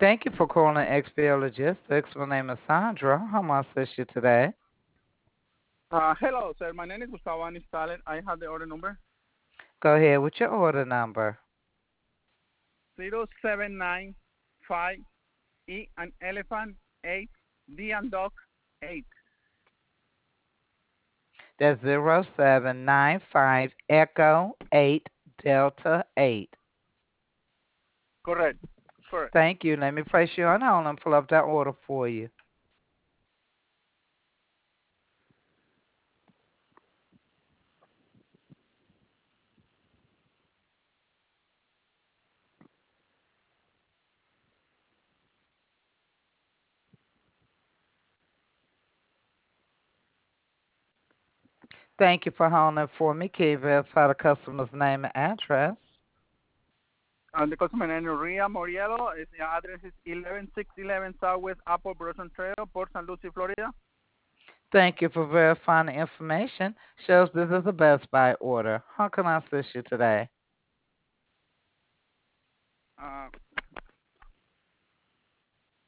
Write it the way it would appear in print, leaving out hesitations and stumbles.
Thank you for calling XPO Logistics. My name is Sandra. How may I assist you today? Hello, sir. My name is Gustavo Anistalen. I have the order number Go ahead with your order number. 0795 E and elephant 8 D and dog 8. That's 0795 Echo 8 Delta 8. Correct. Correct. Thank you. Let me place you on hold and pull up that order for you. Thank you for holding for me. Can you verify the customer's name and address? And the customer name is Ria Morielo. The address is 11611 Southwest Apple Blossom Trail, Port St. Lucie, Florida. Thank you for verifying the information. Shows this is a Best Buy order. How can I assist you today?